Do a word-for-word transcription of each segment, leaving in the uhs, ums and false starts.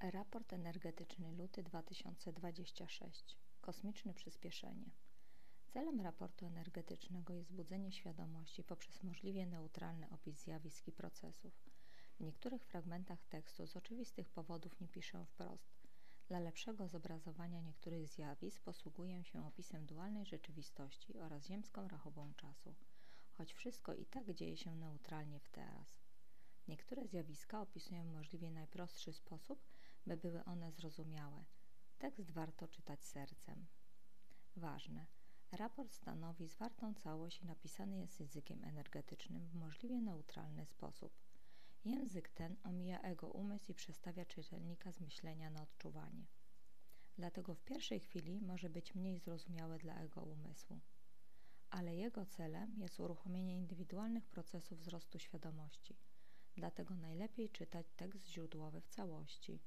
Raport energetyczny luty dwa tysiące dwudziesty szósty. Kosmiczne przyspieszenie. Celem raportu energetycznego jest budzenie świadomości poprzez możliwie neutralny opis zjawisk i procesów. W niektórych fragmentach tekstu z oczywistych powodów nie piszę wprost. Dla lepszego zobrazowania niektórych zjawisk posługuję się opisem dualnej rzeczywistości oraz ziemską rachubą czasu, choć wszystko i tak dzieje się neutralnie w teraz. Niektóre zjawiska opisuję w możliwie najprostszy sposób, by były one zrozumiałe. Tekst warto czytać sercem. Ważne. Raport stanowi zwartą całość i napisany jest językiem energetycznym w możliwie neutralny sposób. Język ten omija ego umysł i przestawia czytelnika z myślenia na odczuwanie. Dlatego w pierwszej chwili może być mniej zrozumiałe dla ego umysłu. Ale jego celem jest uruchomienie indywidualnych procesów wzrostu świadomości. Dlatego najlepiej czytać tekst źródłowy w całości.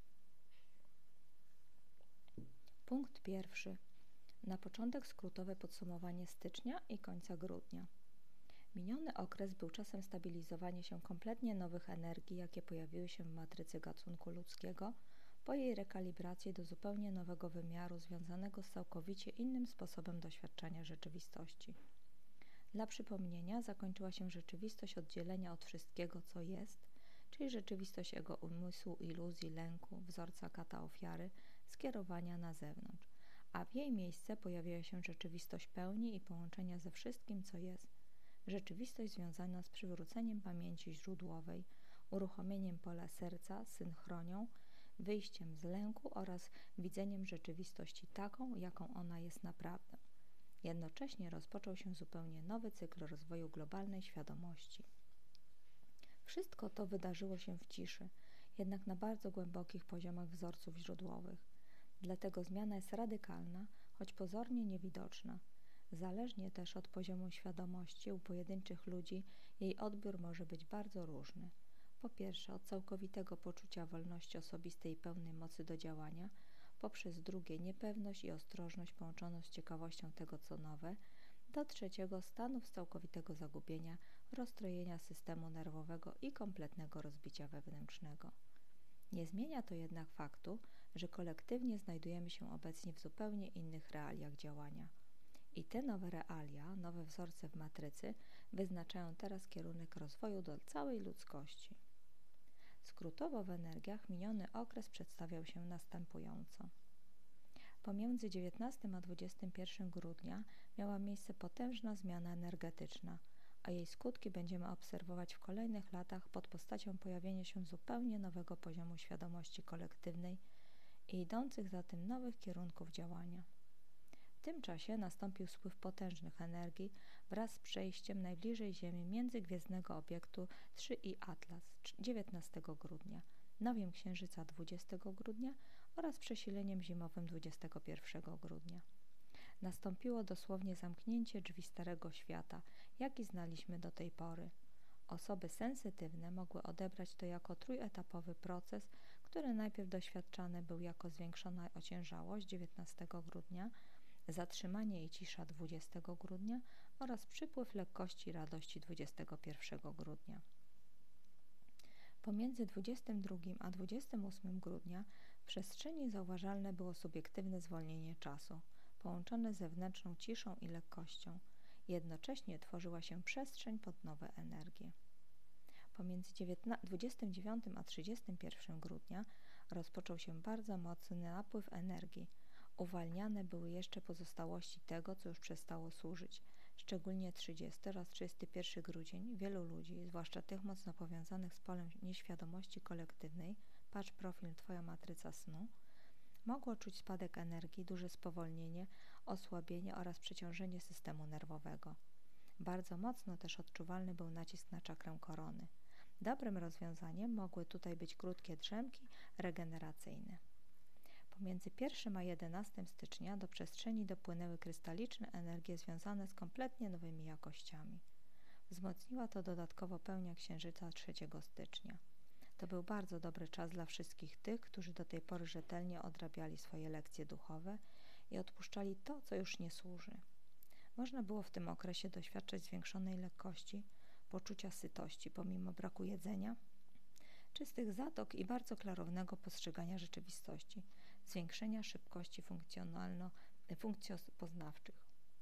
Punkt pierwszy. Na początek skrótowe podsumowanie stycznia i końca grudnia. Miniony okres był czasem stabilizowania się kompletnie nowych energii, jakie pojawiły się w matrycy gatunku ludzkiego, po jej rekalibracji do zupełnie nowego wymiaru związanego z całkowicie innym sposobem doświadczania rzeczywistości. Dla przypomnienia zakończyła się rzeczywistość oddzielenia od wszystkiego, co jest, czyli rzeczywistość ego umysłu, iluzji, lęku, wzorca kata ofiary, skierowania na zewnątrz, a w jej miejsce pojawiła się rzeczywistość pełni i połączenia ze wszystkim, co jest. Rzeczywistość związana z przywróceniem pamięci źródłowej, uruchomieniem pola serca, synchronią, wyjściem z lęku oraz widzeniem rzeczywistości taką, jaką ona jest naprawdę. Jednocześnie rozpoczął się zupełnie nowy cykl rozwoju globalnej świadomości. Wszystko to wydarzyło się w ciszy, jednak na bardzo głębokich poziomach wzorców źródłowych. Dlatego zmiana jest radykalna, choć pozornie niewidoczna. Zależnie też od poziomu świadomości u pojedynczych ludzi jej odbiór może być bardzo różny. Po pierwsze, od całkowitego poczucia wolności osobistej i pełnej mocy do działania, poprzez drugie niepewność i ostrożność połączoną z ciekawością tego, co nowe, do trzeciego stanów z całkowitego zagubienia, rozstrojenia systemu nerwowego i kompletnego rozbicia wewnętrznego. Nie zmienia to jednak faktu, że kolektywnie znajdujemy się obecnie w zupełnie innych realiach działania. I te nowe realia, nowe wzorce w matrycy wyznaczają teraz kierunek rozwoju do całej ludzkości. Skrótowo w energiach miniony okres przedstawiał się następująco. Pomiędzy dziewiętnastym a dwudziestym pierwszym grudnia miała miejsce potężna zmiana energetyczna, a jej skutki będziemy obserwować w kolejnych latach pod postacią pojawienia się zupełnie nowego poziomu świadomości kolektywnej i idących za tym nowych kierunków działania. W tym czasie nastąpił spływ potężnych energii wraz z przejściem najbliżej Ziemi międzygwiezdnego obiektu trzy I Atlas dziewiętnastego grudnia, nowiem Księżyca dwudziestego grudnia oraz przesileniem zimowym dwudziestego pierwszego grudnia. Nastąpiło dosłownie zamknięcie drzwi Starego Świata, jaki znaliśmy do tej pory. Osoby sensytywne mogły odebrać to jako trójetapowy proces, który najpierw doświadczany był jako zwiększona ociężałość dziewiętnastego grudnia, zatrzymanie i cisza dwudziestego grudnia oraz przypływ lekkości i radości dwudziestego pierwszego grudnia. Pomiędzy dwudziestym drugim a dwudziestym ósmym grudnia w przestrzeni zauważalne było subiektywne zwolnienie czasu, połączone z zewnętrzną ciszą i lekkością. Jednocześnie tworzyła się przestrzeń pod nowe energie. Pomiędzy dwudziestym dziewiątym a trzydziestym pierwszym grudnia rozpoczął się bardzo mocny napływ energii. Uwalniane były jeszcze pozostałości tego, co już przestało służyć. Szczególnie trzydziesty oraz trzydziesty pierwszy grudzień wielu ludzi, zwłaszcza tych mocno powiązanych z polem nieświadomości kolektywnej, patrz profil Twoja matryca snu, mogło czuć spadek energii, duże spowolnienie, osłabienie oraz przeciążenie systemu nerwowego. Bardzo mocno też odczuwalny był nacisk na czakrę korony. Dobrym rozwiązaniem mogły tutaj być krótkie drzemki regeneracyjne. Pomiędzy pierwszym a jedenastym stycznia do przestrzeni dopłynęły krystaliczne energie związane z kompletnie nowymi jakościami. Wzmocniła to dodatkowo pełnia Księżyca trzeciego stycznia. To był bardzo dobry czas dla wszystkich tych, którzy do tej pory rzetelnie odrabiali swoje lekcje duchowe i odpuszczali to, co już nie służy. Można było w tym okresie doświadczać zwiększonej lekkości, poczucia sytości pomimo braku jedzenia, czystych zatok i bardzo klarownego postrzegania rzeczywistości, zwiększenia szybkości funkcjopoznawczych.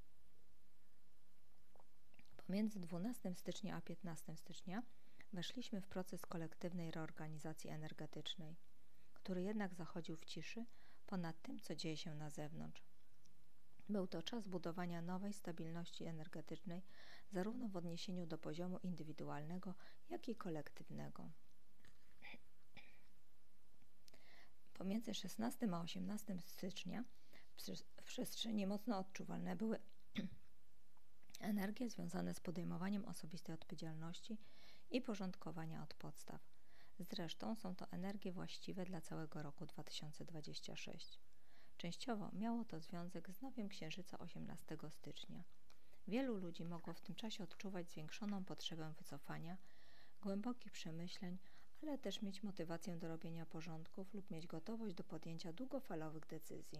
Pomiędzy dwunastego stycznia a piętnastego stycznia weszliśmy w proces kolektywnej reorganizacji energetycznej, który jednak zachodził w ciszy ponad tym, co dzieje się na zewnątrz. Był to czas budowania nowej stabilności energetycznej, zarówno w odniesieniu do poziomu indywidualnego, jak i kolektywnego. Pomiędzy szesnastego a osiemnastego stycznia w przestrzeni mocno odczuwalne były energie związane z podejmowaniem osobistej odpowiedzialności i porządkowania od podstaw. Zresztą są to energie właściwe dla całego roku dwa tysiące dwudziestego szóstego. Częściowo miało to związek z nowiem księżyca osiemnastego stycznia. Wielu ludzi mogło w tym czasie odczuwać zwiększoną potrzebę wycofania, głębokich przemyśleń, ale też mieć motywację do robienia porządków lub mieć gotowość do podjęcia długofalowych decyzji.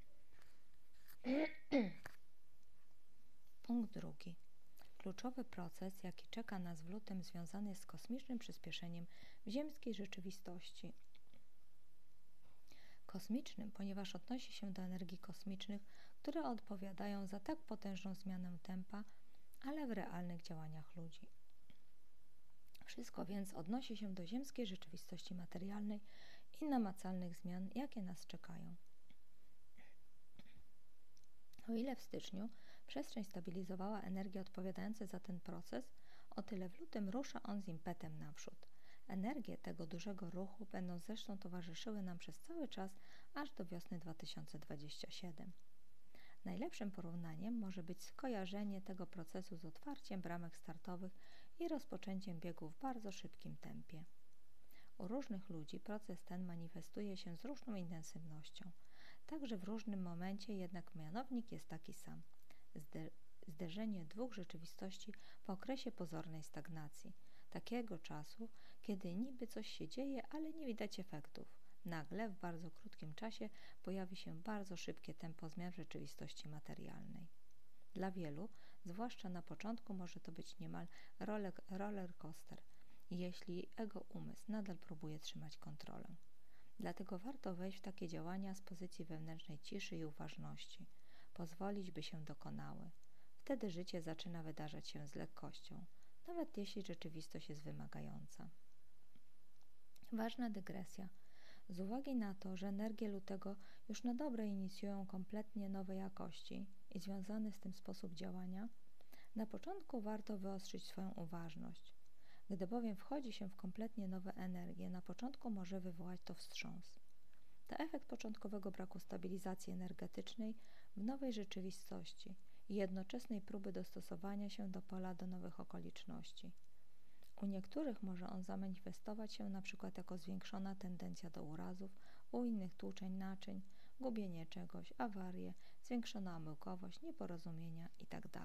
Punkt drugi. Kluczowy proces, jaki czeka nas w lutym, związany jest z kosmicznym przyspieszeniem w ziemskiej rzeczywistości. Kosmicznym, ponieważ odnosi się do energii kosmicznych, które odpowiadają za tak potężną zmianę tempa, ale w realnych działaniach ludzi. Wszystko więc odnosi się do ziemskiej rzeczywistości materialnej i namacalnych zmian, jakie nas czekają. O ile w styczniu przestrzeń stabilizowała energię odpowiadającą za ten proces, o tyle w lutym rusza on z impetem naprzód. Energie tego dużego ruchu będą zresztą towarzyszyły nam przez cały czas, aż do wiosny dwa tysiące dwudziestego siódmego. Najlepszym porównaniem może być skojarzenie tego procesu z otwarciem bramek startowych i rozpoczęciem biegu w bardzo szybkim tempie. U różnych ludzi proces ten manifestuje się z różną intensywnością. Także w różnym momencie, jednak mianownik jest taki sam. Zde- zderzenie dwóch rzeczywistości po okresie pozornej stagnacji. Takiego czasu, kiedy niby coś się dzieje, ale nie widać efektów. Nagle, w bardzo krótkim czasie, pojawi się bardzo szybkie tempo zmian w rzeczywistości materialnej. Dla wielu, zwłaszcza na początku, może to być niemal roller, roller coaster, jeśli ego umysł nadal próbuje trzymać kontrolę. Dlatego warto wejść w takie działania z pozycji wewnętrznej ciszy i uważności, pozwolić, by się dokonały. Wtedy życie zaczyna wydarzać się z lekkością, nawet jeśli rzeczywistość jest wymagająca. Ważna dygresja. Z uwagi na to, że energie lutego już na dobre inicjują kompletnie nowe jakości i związany z tym sposób działania, na początku warto wyostrzyć swoją uważność. Gdy bowiem wchodzi się w kompletnie nowe energie, na początku może wywołać to wstrząs. To efekt początkowego braku stabilizacji energetycznej w nowej rzeczywistości i jednoczesnej próby dostosowania się do pola do nowych okoliczności. U niektórych może on zamanifestować się np. jako zwiększona tendencja do urazów, u innych tłuczeń naczyń, gubienie czegoś, awarie, zwiększona omyłkowość, nieporozumienia itd.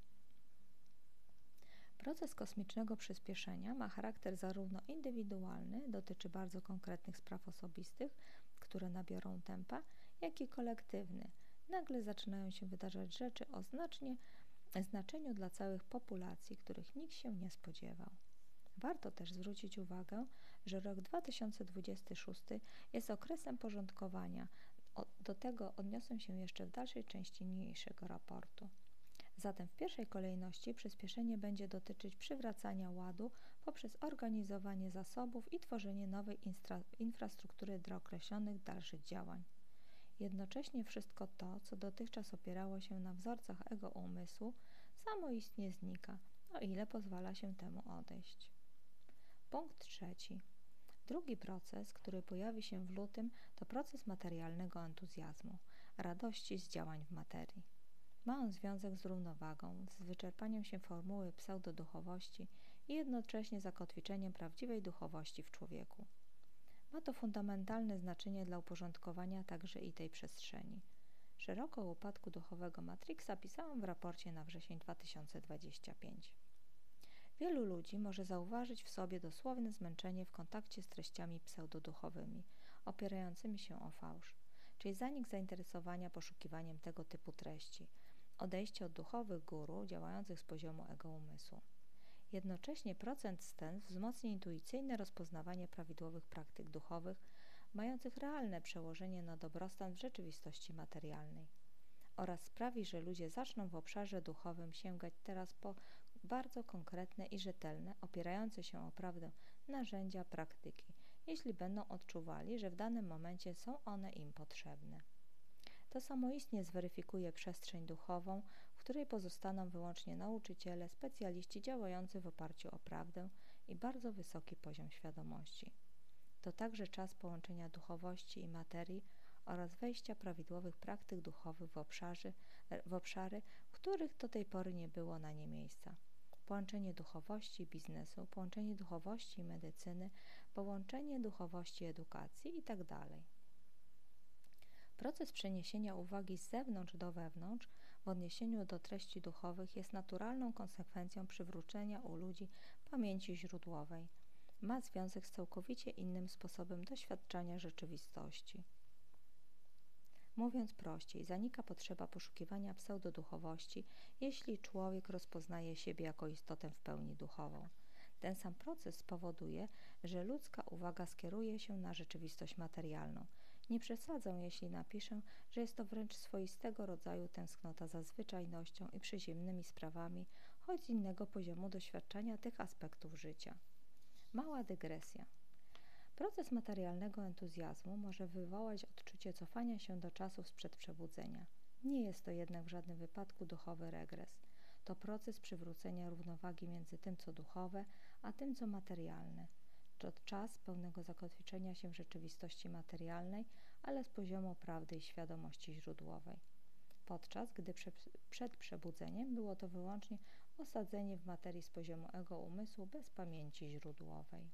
Proces kosmicznego przyspieszenia ma charakter zarówno indywidualny, dotyczy bardzo konkretnych spraw osobistych, które nabiorą tempa, jak i kolektywny. Nagle zaczynają się wydarzać rzeczy o znacznie, znaczeniu dla całych populacji, których nikt się nie spodziewał. Warto też zwrócić uwagę, że rok dwa tysiące dwudziesty szósty jest okresem porządkowania. O, do tego odniosę się jeszcze w dalszej części niniejszego raportu. Zatem w pierwszej kolejności przyspieszenie będzie dotyczyć przywracania ładu poprzez organizowanie zasobów i tworzenie nowej instra- infrastruktury dla określonych dalszych działań. Jednocześnie wszystko to, co dotychczas opierało się na wzorcach ego umysłu, samoistnie znika, o ile pozwala się temu odejść. Punkt trzeci. Drugi proces, który pojawi się w lutym, to proces materialnego entuzjazmu, radości z działań w materii. Ma on związek z równowagą, z wyczerpaniem się formuły pseudoduchowości i jednocześnie zakotwiczeniem prawdziwej duchowości w człowieku. Ma to fundamentalne znaczenie dla uporządkowania także i tej przestrzeni. Szeroko o upadku duchowego Matrixa pisałam w raporcie na wrzesień dwa tysiące dwudziesty piąty. Wielu ludzi może zauważyć w sobie dosłowne zmęczenie w kontakcie z treściami pseudoduchowymi, opierającymi się o fałsz, czyli zanik zainteresowania poszukiwaniem tego typu treści, odejście od duchowych guru działających z poziomu ego umysłu. Jednocześnie proces ten wzmocni intuicyjne rozpoznawanie prawidłowych praktyk duchowych, mających realne przełożenie na dobrostan w rzeczywistości materialnej, oraz sprawi, że ludzie zaczną w obszarze duchowym sięgać teraz po bardzo konkretne i rzetelne, opierające się o prawdę narzędzia praktyki, jeśli będą odczuwali, że w danym momencie są one im potrzebne. To samoistnie zweryfikuje przestrzeń duchową, w której pozostaną wyłącznie nauczyciele, specjaliści działający w oparciu o prawdę i bardzo wysoki poziom świadomości. To także czas połączenia duchowości i materii oraz wejścia prawidłowych praktyk duchowych w, obszarze, w obszary, w których do tej pory nie było na nie miejsca. Połączenie duchowości i biznesu, połączenie duchowości i medycyny, połączenie duchowości i edukacji itd. Proces przeniesienia uwagi z zewnątrz do wewnątrz w odniesieniu do treści duchowych jest naturalną konsekwencją przywrócenia u ludzi pamięci źródłowej. Ma związek z całkowicie innym sposobem doświadczania rzeczywistości. Mówiąc prościej, zanika potrzeba poszukiwania pseudoduchowości, jeśli człowiek rozpoznaje siebie jako istotę w pełni duchową. Ten sam proces spowoduje, że ludzka uwaga skieruje się na rzeczywistość materialną. Nie przesadzę, jeśli napiszę, że jest to wręcz swoistego rodzaju tęsknota za zwyczajnością i przyziemnymi sprawami, choć z innego poziomu doświadczenia tych aspektów życia. Mała dygresja. Proces materialnego entuzjazmu może wywołać odczucie cofania się do czasów sprzed przebudzenia. Nie jest to jednak w żadnym wypadku duchowy regres. To proces przywrócenia równowagi między tym, co duchowe, a tym, co materialne. To czas pełnego zakotwiczenia się w rzeczywistości materialnej, ale z poziomu prawdy i świadomości źródłowej. Podczas gdy prze, przed przebudzeniem było to wyłącznie osadzenie w materii z poziomu ego umysłu bez pamięci źródłowej.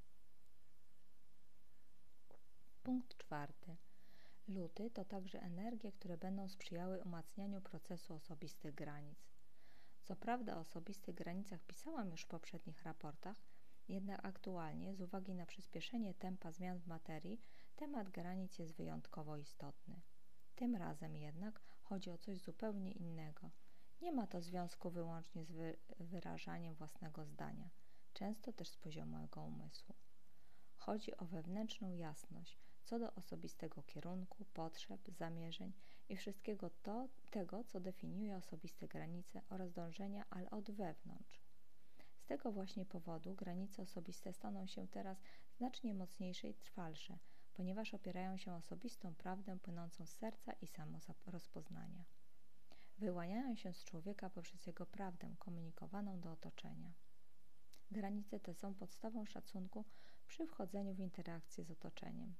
Punkt czwarty. Luty to także energie, które będą sprzyjały umacnianiu procesu osobistych granic. Co prawda o osobistych granicach pisałam już w poprzednich raportach, jednak aktualnie, z uwagi na przyspieszenie tempa zmian w materii, temat granic jest wyjątkowo istotny. Tym razem jednak chodzi o coś zupełnie innego. Nie ma to związku wyłącznie z wy- wyrażaniem własnego zdania, często też z poziomu ego umysłu. Chodzi o wewnętrzną jasność co do osobistego kierunku, potrzeb, zamierzeń i wszystkiego to, tego, co definiuje osobiste granice oraz dążenia, ale od wewnątrz. Z tego właśnie powodu granice osobiste staną się teraz znacznie mocniejsze i trwalsze, ponieważ opierają się o osobistą prawdę płynącą z serca i samorozpoznania. Wyłaniają się z człowieka poprzez jego prawdę komunikowaną do otoczenia. Granice te są podstawą szacunku przy wchodzeniu w interakcję z otoczeniem,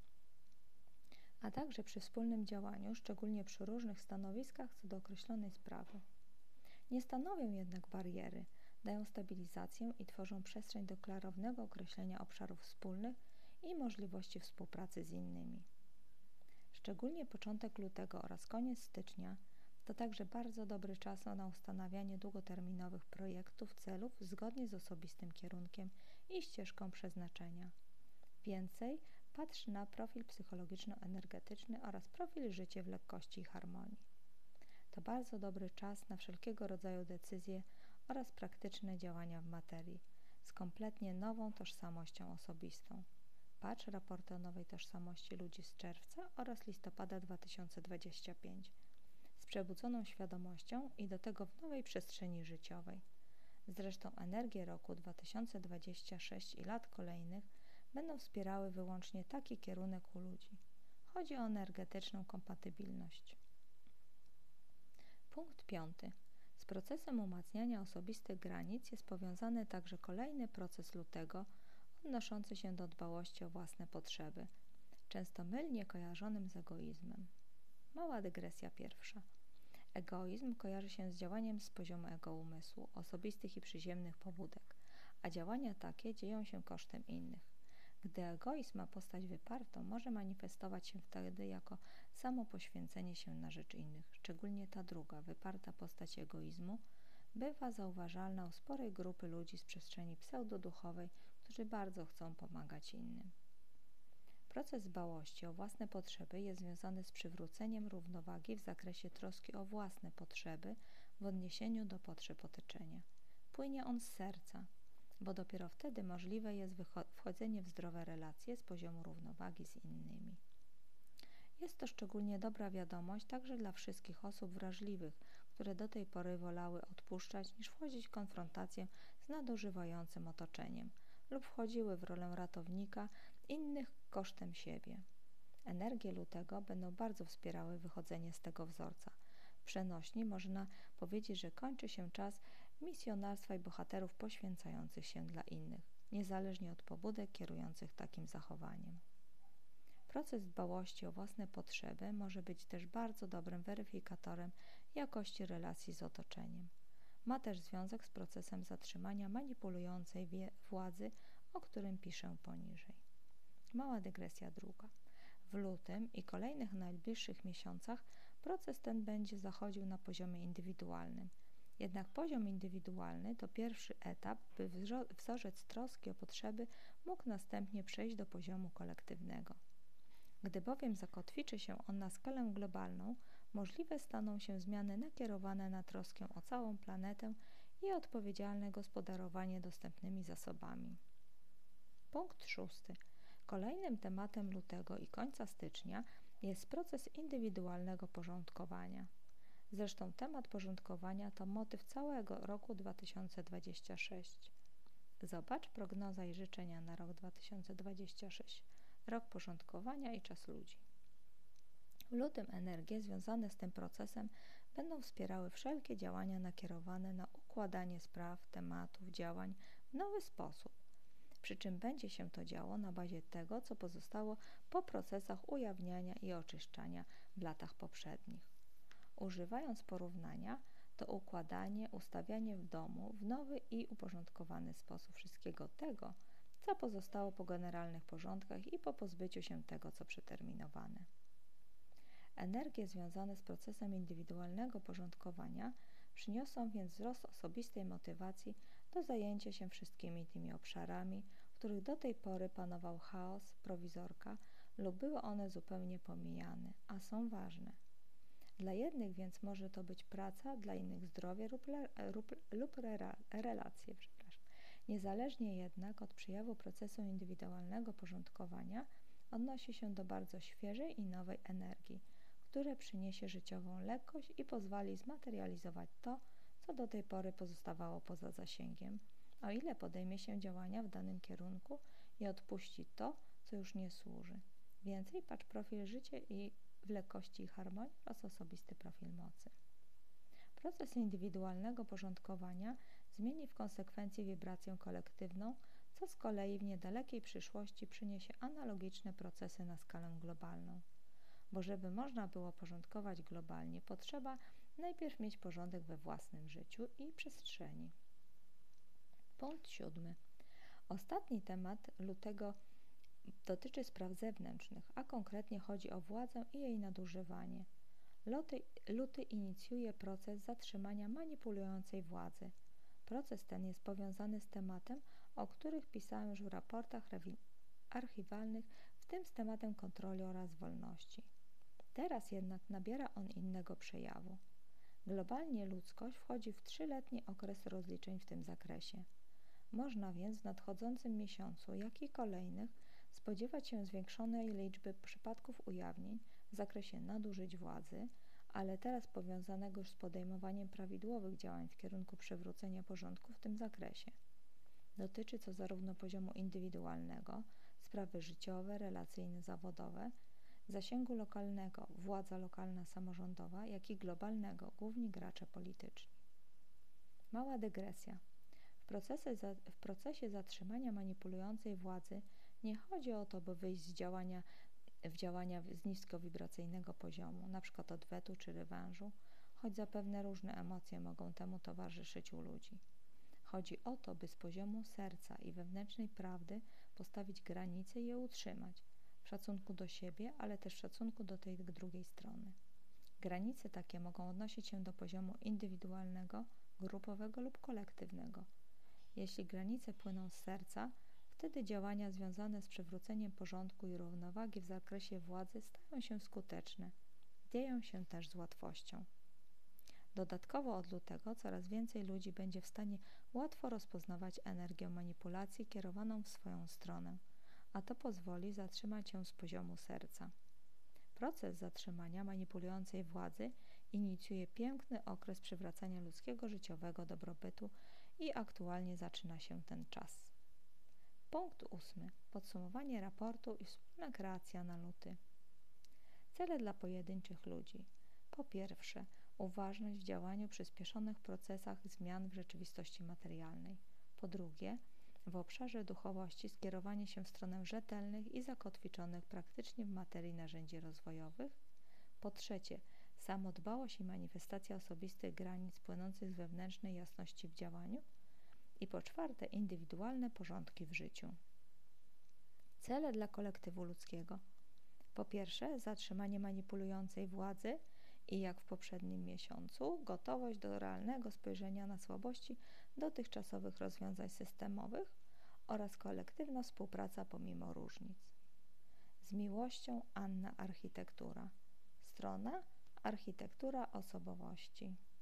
a także przy wspólnym działaniu, szczególnie przy różnych stanowiskach co do określonej sprawy. Nie stanowią jednak bariery, dają stabilizację i tworzą przestrzeń do klarownego określenia obszarów wspólnych i możliwości współpracy z innymi. Szczególnie początek lutego oraz koniec stycznia to także bardzo dobry czas na ustanawianie długoterminowych projektów, celów zgodnie z osobistym kierunkiem i ścieżką przeznaczenia. Więcej patrz na profil psychologiczno-energetyczny oraz profil życie w lekkości i harmonii. To bardzo dobry czas na wszelkiego rodzaju decyzje oraz praktyczne działania w materii z kompletnie nową tożsamością osobistą. Patrz raporty o nowej tożsamości ludzi z czerwca oraz listopada dwa tysiące dwudziestego piątego z przebudzoną świadomością i do tego w nowej przestrzeni życiowej. Zresztą energie roku dwa tysiące dwudziestego szóstego i lat kolejnych będą wspierały wyłącznie taki kierunek u ludzi. Chodzi o energetyczną kompatybilność. Punkt piąty. Z procesem umacniania osobistych granic jest powiązany także kolejny proces lutego odnoszący się do dbałości o własne potrzeby, często mylnie kojarzonym z egoizmem. Mała dygresja pierwsza. Egoizm kojarzy się z działaniem z poziomu ego umysłu, osobistych i przyziemnych pobudek, a działania takie dzieją się kosztem innych. Gdy egoizm ma postać wypartą, może manifestować się wtedy jako samo poświęcenie się na rzecz innych. Szczególnie ta druga, wyparta postać egoizmu, bywa zauważalna u sporej grupy ludzi z przestrzeni pseudoduchowej, którzy bardzo chcą pomagać innym. Proces dbałości o własne potrzeby jest związany z przywróceniem równowagi w zakresie troski o własne potrzeby w odniesieniu do potrzeb otoczenia. Płynie on z serca. bo dopiero wtedy możliwe jest wchodzenie w zdrowe relacje z poziomu równowagi z innymi. Jest to szczególnie dobra wiadomość także dla wszystkich osób wrażliwych, które do tej pory wolały odpuszczać niż wchodzić w konfrontację z nadużywającym otoczeniem lub wchodziły w rolę ratownika innych kosztem siebie. Energie lutego będą bardzo wspierały wychodzenie z tego wzorca. W przenośni można powiedzieć, że kończy się czas misjonarstwa i bohaterów poświęcających się dla innych, niezależnie od pobudek kierujących takim zachowaniem. Proces dbałości o własne potrzeby może być też bardzo dobrym weryfikatorem jakości relacji z otoczeniem. Ma też związek z procesem zatrzymania manipulującej władzy, o którym piszę poniżej. Mała dygresja druga. W lutym i kolejnych najbliższych miesiącach proces ten będzie zachodził na poziomie indywidualnym. Jednak poziom indywidualny to pierwszy etap, by wzorzec troski o potrzeby mógł następnie przejść do poziomu kolektywnego. Gdy bowiem zakotwiczy się on na skalę globalną, możliwe staną się zmiany nakierowane na troskę o całą planetę i odpowiedzialne gospodarowanie dostępnymi zasobami. Punkt szósty. Kolejnym tematem lutego i końca stycznia jest proces indywidualnego porządkowania. Zresztą temat porządkowania to motyw całego roku dwa tysiące dwudziestego szóstego. Zobacz prognoza i życzenia na rok dwa tysiące dwudziesty szósty. Rok porządkowania i czas ludzi. W lutym energie związane z tym procesem będą wspierały wszelkie działania nakierowane na układanie spraw, tematów, działań w nowy sposób. Przy czym będzie się to działo na bazie tego, co pozostało po procesach ujawniania i oczyszczania w latach poprzednich. Używając porównania, to układanie, ustawianie w domu w nowy i uporządkowany sposób wszystkiego tego, co pozostało po generalnych porządkach i po pozbyciu się tego, co przeterminowane. Energie związane z procesem indywidualnego porządkowania przyniosą więc wzrost osobistej motywacji do zajęcia się wszystkimi tymi obszarami, w których do tej pory panował chaos, prowizorka lub były one zupełnie pomijane, a są ważne. Dla jednych więc może to być praca, dla innych zdrowie lub, le, lub, lub rela, relacje. Przepraszam. Niezależnie jednak od przejawu procesu indywidualnego porządkowania odnosi się do bardzo świeżej i nowej energii, które przyniesie życiową lekkość i pozwoli zmaterializować to, co do tej pory pozostawało poza zasięgiem, o ile podejmie się działania w danym kierunku i odpuści to, co już nie służy. Więcej patrz profil życia i w lekkości i harmonii oraz osobisty profil mocy. Proces indywidualnego porządkowania zmieni w konsekwencji wibrację kolektywną, co z kolei w niedalekiej przyszłości przyniesie analogiczne procesy na skalę globalną. Bo żeby można było porządkować globalnie, potrzeba najpierw mieć porządek we własnym życiu i przestrzeni. Punkt siódmy. Ostatni temat lutego dotyczy spraw zewnętrznych, a konkretnie chodzi o władzę i jej nadużywanie. Luty, luty inicjuje proces zatrzymania manipulującej władzy. Proces ten jest powiązany z tematem, o których pisałem już w raportach archiwalnych, w tym z tematem kontroli oraz wolności. Teraz jednak nabiera on innego przejawu. Globalnie ludzkość wchodzi w trzyletni okres rozliczeń w tym zakresie. Można więc w nadchodzącym miesiącu, jak i kolejnych, spodziewać się zwiększonej liczby przypadków ujawnień w zakresie nadużyć władzy, ale teraz powiązanego już z podejmowaniem prawidłowych działań w kierunku przywrócenia porządku w tym zakresie. Dotyczy to zarówno poziomu indywidualnego, sprawy życiowe, relacyjne, zawodowe, zasięgu lokalnego, władza lokalna samorządowa, jak i globalnego, główni gracze polityczni. Mała dygresja. W procesie, za, w procesie zatrzymania manipulującej władzy nie chodzi o to, by wyjść z działania, w działania z niskowibracyjnego poziomu, np. odwetu czy rewanżu, choć zapewne różne emocje mogą temu towarzyszyć u ludzi. Chodzi o to, by z poziomu serca i wewnętrznej prawdy postawić granice i je utrzymać, w szacunku do siebie, ale też w szacunku do tej drugiej strony. Granice takie mogą odnosić się do poziomu indywidualnego, grupowego lub kolektywnego. Jeśli granice płyną z serca, wtedy działania związane z przywróceniem porządku i równowagi w zakresie władzy stają się skuteczne. Dzieją się też z łatwością. Dodatkowo od lutego coraz więcej ludzi będzie w stanie łatwo rozpoznawać energię manipulacji kierowaną w swoją stronę, a to pozwoli zatrzymać ją z poziomu serca. Proces zatrzymania manipulującej władzy inicjuje piękny okres przywracania ludzkiego życiowego dobrobytu i aktualnie zaczyna się ten czas. Punkt ósmy. Podsumowanie raportu i wspólna kreacja na luty. Cele dla pojedynczych ludzi. Po pierwsze, uważność w działaniu przyspieszonych procesach zmian w rzeczywistości materialnej. Po drugie, w obszarze duchowości skierowanie się w stronę rzetelnych i zakotwiczonych praktycznie w materii narzędzi rozwojowych. Po trzecie, samodbałość i manifestacja osobistych granic płynących z wewnętrznej jasności w działaniu. I po czwarte, indywidualne porządki w życiu. Cele dla kolektywu ludzkiego. Po pierwsze, zatrzymanie manipulującej władzy i jak w poprzednim miesiącu, gotowość do realnego spojrzenia na słabości dotychczasowych rozwiązań systemowych oraz kolektywna współpraca pomimo różnic. Z miłością, Anna Architektura. Strona Architektura osobowości.